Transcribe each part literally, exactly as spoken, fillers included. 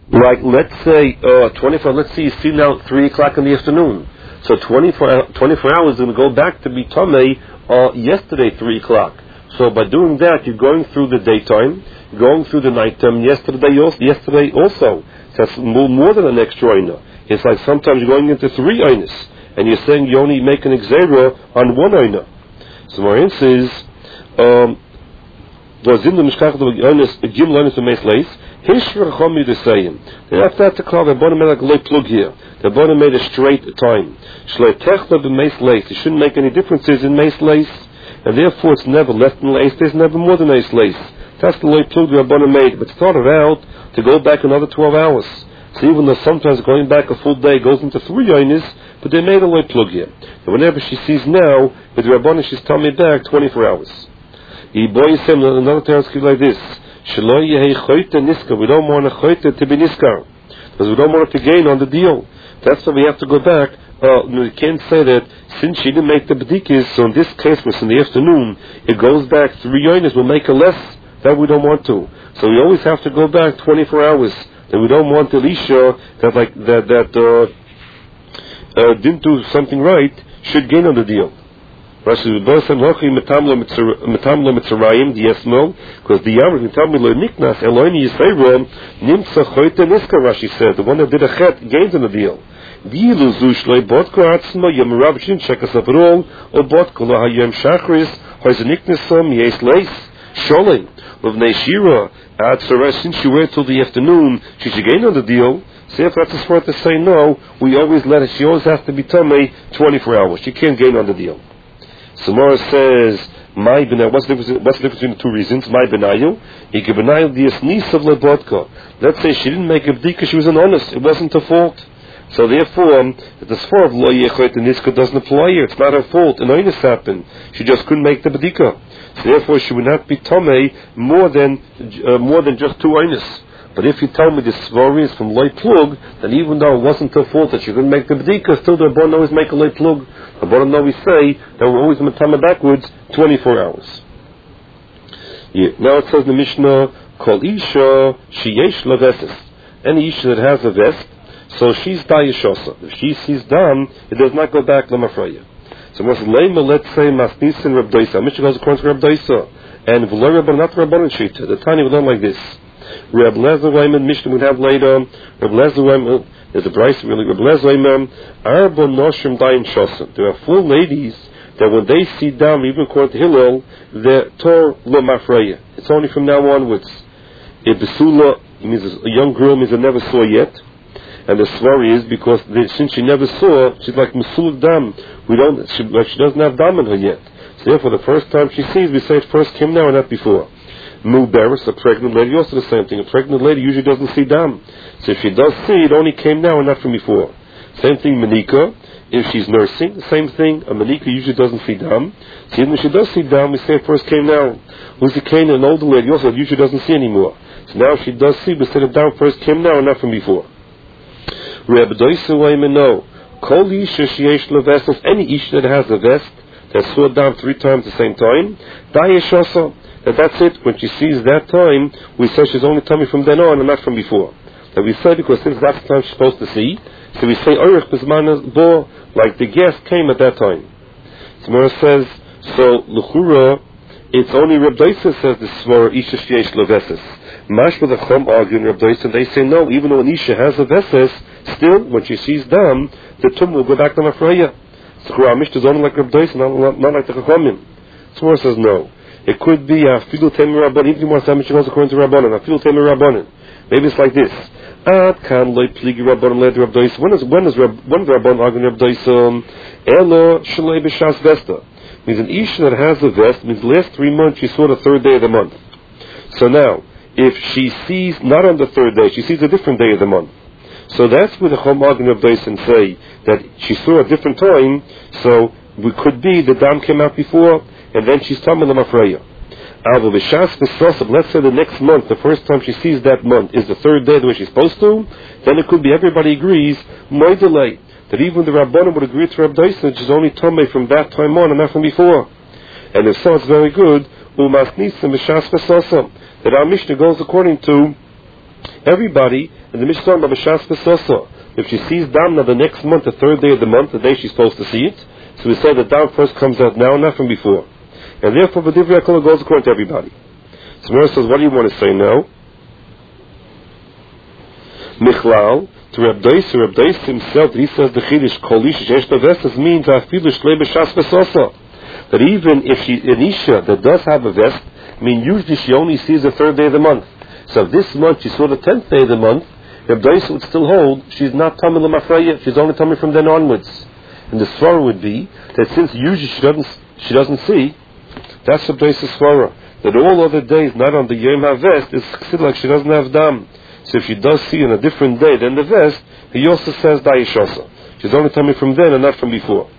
Like, let's say, uh, twenty-four, let's say you see now three o'clock in the afternoon. So twenty-four, twenty-four hours is going to go back to be Tomei uh, yesterday, three o'clock. So by doing that, you're going through the daytime, going through the nighttime, yesterday also. Yesterday also. So that's more, more than an extra oina. It's like sometimes you're going into three oinas, and you're saying you only make an exera on one oina. So Marin says, um, After that, to call the bottom made like loy plug here. The bottom made a straight time. It shouldn't make any differences in mace lace, and therefore it's never less than lace. There's never more than mace lace. That's the loy plug the bottom made. But started out to go back another twelve hours. So even though sometimes going back a full day goes into three yonis, but they made a loy plug here. And whenever she sees now, with the Rabbana, she's telling me back twenty-four hours. He boys him another term like this. We don't want a choyte to be niskar, because we don't want it to gain on the deal. That's why we have to go back. Uh, we can't say that since she didn't make the bedikis, so in this case, was in the afternoon, it goes back three yonis, we'll make a less. That we don't want to. So we always have to go back twenty-four hours. And we don't want Elisha that like that that uh, uh, didn't do something right should gain on the deal. Because the Yamar can tell me Niknas Eloini Yisrael Nimsa Choyte Niska, Rashi said, the one that did a chet gains on the deal. Dilu Zushloi Botko Atzma Yamarav Shin check us up at all, or Botko La Hayem Shachris, Hoizaniknasom Yes Lace, Sholem, of Neshira, at Sarah, since she waited till the afternoon, she should gain on the deal. So if that's a smart to say no, we always let her, she always has to be Tomei twenty-four hours. She can't gain on the deal. Samara says, "My benay." What's the difference? What's the difference between the two reasons? My benayu, he could benayu the esnis of lebodka. Let's say she didn't make a bdika; she was an honest. It wasn't her fault. So therefore, um, the sfor of lo yechot and niska doesn't apply here. It's not her fault. An honest happened. She just couldn't make the bdika. So therefore, she would not be tomei more than uh, more than just two honest. But if you tell me the svar is from loy plug, then even though it wasn't her fault that she couldn't make the bdika, still the rabbanon always make a loy plug. The bottom always say that we're always matama backwards twenty-four hours. Yeah. Now it says in the Mishnah, Kol Isha Sheyesh Lavesis. Any Isha that has a vest, so she's dayashosa. If she sees dam, it does not go back lemafraya. So let's say Masnisin Reb Doisa. Mishnah goes according to Reb Doisa. And V'lo Rabban, not Rabbanan Shita. The Tanya would learn like this. Reb Lezer Weiman, Mishnah would have later, Reb Lezer Weiman, there's a price really, Reb Lezer Weiman, Arba Noshim Dayan Shosan. There are four ladies that when they see down, even according to Hillel, they're Tor Lo Mafreya. It's only from now onwards. A Besula, it means a young girl means I never saw yet. And the svar is because they, since she never saw, she's like Mesul Dam. We don't, she, like she doesn't have Dam in her yet. So therefore, the first time she sees, we say it first came now and not before. Muberis, a pregnant lady, also the same thing. A pregnant lady usually doesn't see dam. So if she does see, it only came now and not from before. Same thing, Manika. If she's nursing, the same thing. A Manika usually doesn't see dam. So even if she does see dam, we say it first came now. Who's the cane? An older lady also usually doesn't see anymore. So now if she does see, we say the dam first came now and not from before. Reb Doisa Weiman, no. Kol Isha Sheyesh Levesos, any Isha that has a vest, that saw dam three times at the same time, Dayashasa. That that's it. When she sees that time, we say she's only coming from then on and not from before. That we say because since that's the time she's supposed to see, so we say Orich Bizman Bo, like the guest came at that time. Samara says, so Luchura, it's only Reb Doisa says this Svara Isha Sheyesh Leveses. Mashma the Chum arguing Reb Doisa, and they say no, even though an Isha has a Veses, still when she sees them, the Tum will go back to Mafreya. So Kuramish is only like Reb Doisa, not, not, not like the Chachamim. Samara says no. It could be a Afilu Temer Rabbanon, even more time she goes according to Rabbanon. Afilu Temer Rabbanon. Maybe it's like this. Ad kan loy pligi Rabbanon led Reb Doisa. When is when is Reb when is Rabbanon arguing Reb Doisa? Elo shalei b'shas vesta. Means an Isha that has a vest means last three months she saw the third day of the month. So now, if she sees not on the third day, she sees a different day of the month. So that's where the Chum arguing Reb Doisa and say that she saw a different time. So we could be the dam came out before. And then she's telling them Afreya. Let's say the next month, the first time she sees that month, is the third day the way she's supposed to, then it could be everybody agrees, my delay, that even the Rabbanim would agree to Reb Doisa, which is only Tomei from that time on and not from before. And if so, it's very good, that our Mishnah goes according to Everybody, and the Mishnah about B'Shas V'Sosa, if she sees dam now the next month, the third day of the month, the day she's supposed to see it, so we say the dam first comes out now, not from before. And therefore, B'Divrei HaKol goes according to everybody. So Mara says, what do you want to say now? Michlal, to Reb Dois, Reb Dois himself, he says the Chiddush Kol Isha Sheyesh B'Vestas means Afilu Shlei B'Shas V'Sosa. That even if she, an Isha that does have a vest, I mean usually she only sees the third day of the month. So if this month she saw the tenth day of the month, Reb Dois would still hold she's not Tamil L'Mafreya, she's only Tamil from then onwards. And the svara would be that since usually she doesn't she doesn't see, that's Reb Dois' svara. That all other days, not on the Yom HaVest, is considered like she doesn't have dam. So if she does see on a different day than the vest, he also says Da'ishosa. She's only coming from then and not from before.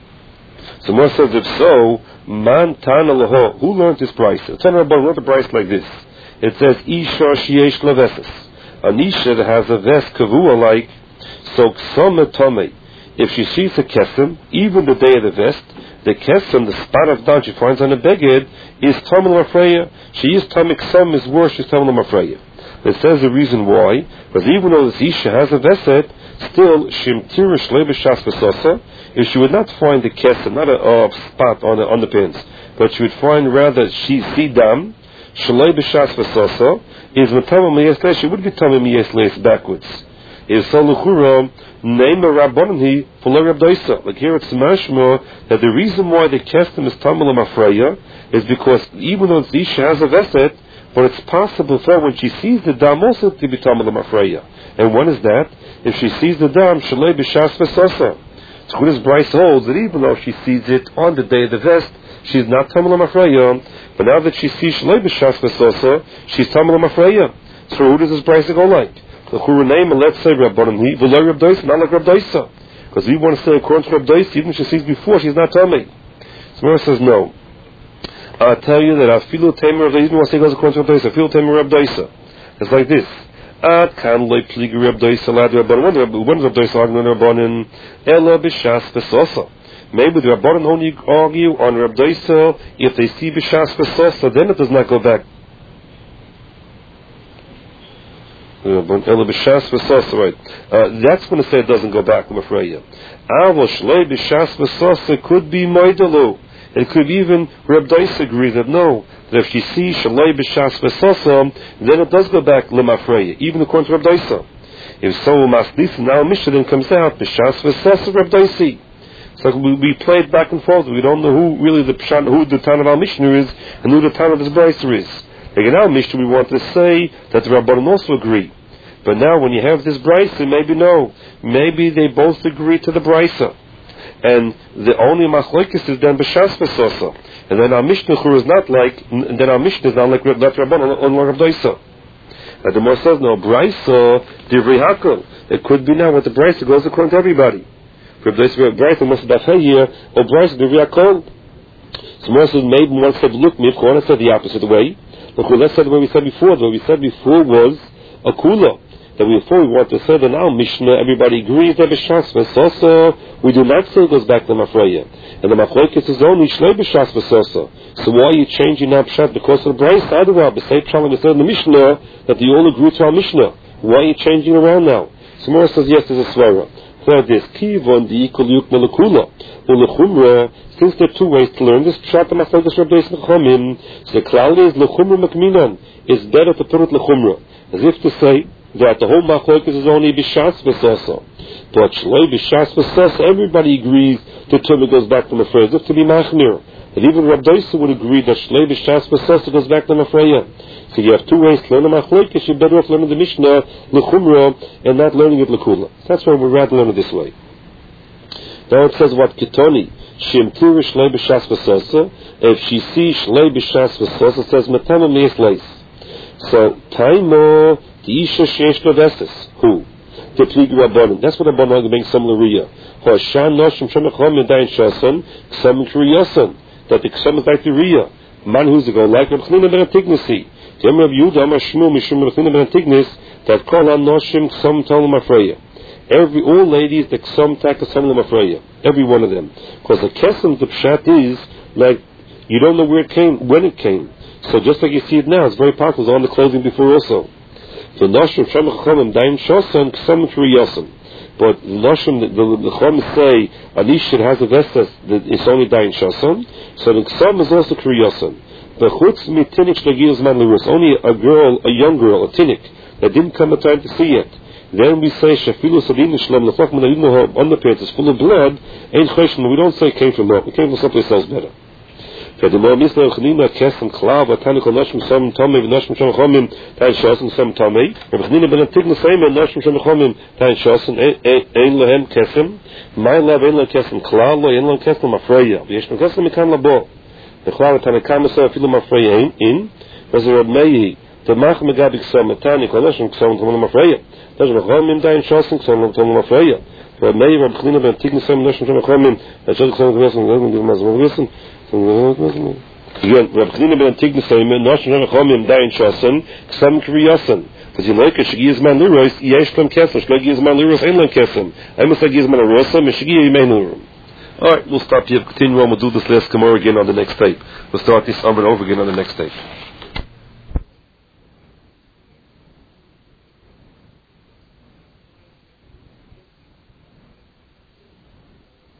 So Mor says, if so, Man Tana Laho, who learned this price? Tana Rabban wrote the price like this. It says, Isha Sheyesh Laveses. An Isha that has a vest kavua like, so Ksome Tomei. If she sees a kesem, even the day of the vest, the kesem, the spot of down she finds on the beged, is Tamil Mafreya. She is Tamil Ksem is worse, she's Tamil Mafreya. It says the reason why, because even though this Isha has a veset, still, Shimtira Shlei B'Shas V'Sosa, if she would not find the kesem, not a uh, spot on the underpins, but she would find rather she see dam, Shlei B'Shas V'Sosa, is Matamim Miyes Leis, she would be Tamim Miyes Leis backwards. Is so L'chura, name a Rabbanim for Reb Doisa. Like here it's mashma that the reason why the kesem is Tamil Mafreya is because even though the Isha has a veset, but it's possible for her when she sees the dam also to be Tamil Mafreya. And when is that? If she sees the dam, Shalei B'Shas V'Sosa. So this Bryce holds that even though she sees it on the day of the vest, she's not Tamil Mafreya. But now that she sees Shalei B'Shas V'Sosa, she's Tamil Mafreya. So who does this Bryce go like? The Chura name, and let's say Rabbanim Hi, V'lo Reb Doisa, not like Reb Doisa. Because we want to say according to Reb Doisa, even if she sees before, she's not Tamil. So Mara says no. I'll tell you that Afilu Tamer Reb Doisa, even once he goes according to Reb Doisa, Afilu Tamer Reb Doisa. It's like this. Ad kan loy pligi Reb Doisa lad Rabbanim. When Reb Doisa arguing on Rabbanim, Ela B'Shas V'Sosa. Maybe the Rabbanim only argue on Reb Doisa if they see B'Shas V'Sosa, then it does not go back. Ela B'Shas V'Sosa, right. Uh, that's going to say it doesn't go back, I'm afraid. Avo Shlei B'Shas V'Sosa could be Moidalu. It could even, Reb Doisa agrees that no, that if she sees Shalei B'Shas V'Sosa, then it does go back L'Mafreya, even according to Reb Doisa. If so, Maslis, now Mishnah then comes out, B'Shas V'Sosa Reb Doisi. So we, we played back and forth, we don't know who really the Pshan, who the Tan of our Mishnah is, and who the Tan of his Brisa is. Like in our Mishnah we want to say that the Rabbanim also agree. But now when you have this Brisa, maybe no. Maybe they both agree to the Brisa. And the only machlokes is then B'Shas V'Sosa. And then our Mishnah is not like, then our Mishnah is not like that Rabban on Reb Doisa. And the more says, no, Brisa, Divrei HaKol. It could be now what the Brisa goes according to everybody. Reb Doisa, Brisa must have been here, or Brisa, Divrei HaKol. So more says, maybe one said, look, Mivkona said the opposite way. Look, let's say the way we said before. The way we said before was a kula. That we before we want to say that now Mishnah, everybody agrees that B'Shas V'Sosa, we do not say it goes back to Mafreya. And the Machlokes is only Shlei B'Shas V'Sosa. So why are you changing now Pshat? Because of the Brisa, Adurah, the same Pshat we said in the Mishnah, that you all agree to our Mishnah. Why are you changing around now? So Mora says, yes, there's a svara. Third is, Kivon di Ikol Yuk Melekula. Ulechumra, since there are two ways to learn this Pshat, the Machlokes Reb Doisa Nechomim, so the cloud is Lechumra Mekminan. It's better to put it Lechumra. As if to say, that the whole machlokes is only B'Shas V'Sosa. But Shlei B'Shas V'Sosa, everybody agrees the term goes back to Mafreya, as if to be Machmir. And even Reb Doisa would agree that Shlei B'Shas V'Sosa goes back to Mafreya. So you have two ways to learn the machlokes. You're better off learning the Mishnah, L'Chumra, and not learning it L'Kula. That's why we're rather learning it this way. Now it says what Ketoni, Shemtira Shlei B'Shas V'Sosa. If she sees Shlei B'Shas V'Sosa, it says Matama Meis Leis. So, Taimo, the Isha Sheyesh B'Vestas. Who? The Pligi Rabbanim. That's what Rabbanim are being similar to. Hoshan Noshim Shemachom Yadayin Shasan, Ksam Kriyasan. That the Ksam is like the Riyah. Man who's a go like Reb Chanina ben Antignesi. The Yom Reb Yehuda Amar Shmuel Mishum Reb Chanina ben Antignes, that Kol HaNoshim Ksam Talmud Mafreya. Every, all ladies, the Ksam Tak Ksam Mafreya. Every one of them. Because the Kesem, the Pshat is, like, you don't know where it came, when it came. So just like you see it now, it's very possible. It's on the clothing before also. So Nashim Shem Chachamim Dain Shosan Ksam Kriyasan. But Nashim, the the Chachamim say at least it has a vestas that it's only Dain Shosan. So the Ksam is also Kriyasan. But Chutz Mitinik Shlagiyos Man Lurus, only a girl, a young girl, a tinik that didn't come at time to see it. Then we say Shafilu Sabin Shlem Lefach Man Ayidno underpants is full of blood. Ain't question. We don't say it came from up. It came from someplace else better. The more Mishnah Chanina Kesem Klav Atanikol Nashim Sam Tomei Nashim Shem Chomim Tain Shosen Sam Tomei. Rabbi Chanina ben Antigna Same Nashim Shem Chomim Tain Shosen Ein Lehem Kesem. My love Ein Lehem Kesem Klav Lo Ein Lehem Kesem Afreya. V'yesh Kesem Mikan Labo. The Klav Atanikam Sa Afilu Afreya In. Was a Rab Meir. The Mach Megabik Sam Atanikol Nashim Kesem Tomei Afreya. That's Rab Chomim Tain Shosen Kesem Tomei Afreya. Rab Meir Rabbi Chanina ben Antigna Same Nashim Shem Chomim Tain Shosen Kesem Tomei Afreya. Again, Rabbi Chanina ben Antigna saying, "Nashim Chachamim Dain Shosan Ksam Kriyasan." Because you like it, Shigi is man liros, Yesh Lam Kesem. Shigi is man liros, Ein Lam Kesem. I must say, is man lirosa, Meshigi Yimein Lirum. All right, we'll stop here. Continue on. We'll do this last Gemara again on the next tape. We'll start this over and over again on the next tape.